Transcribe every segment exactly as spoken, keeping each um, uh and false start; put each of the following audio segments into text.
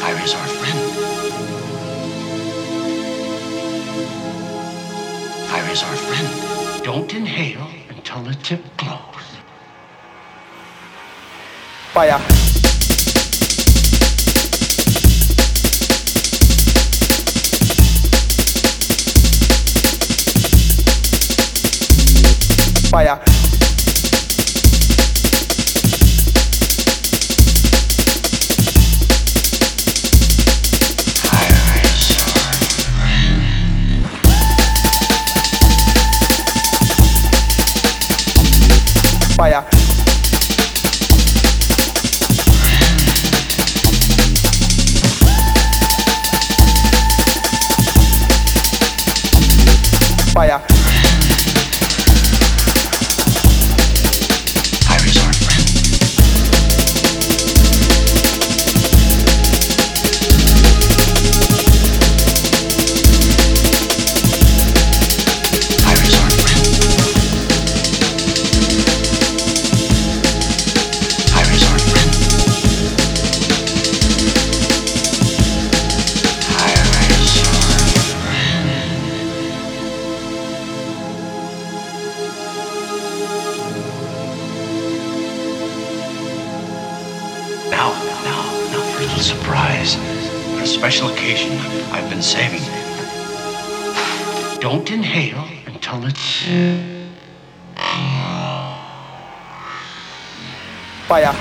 Fire is our friend. Fire is our friend. Don't inhale until the tip glows. Fire. Fire. Fire. Fire. Fire is our friend. Fire is our friend. Fire is our friend. Fire is our friend. Now, now, now for a little surprise. For a special occasion I've been saving. Don't inhale until it's... Fire.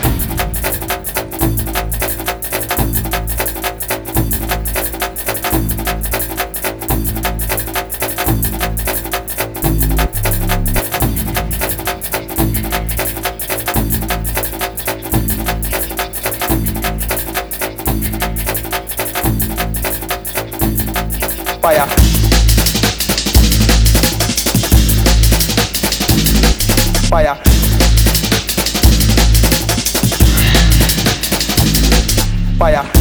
Fire. Fire. Fire.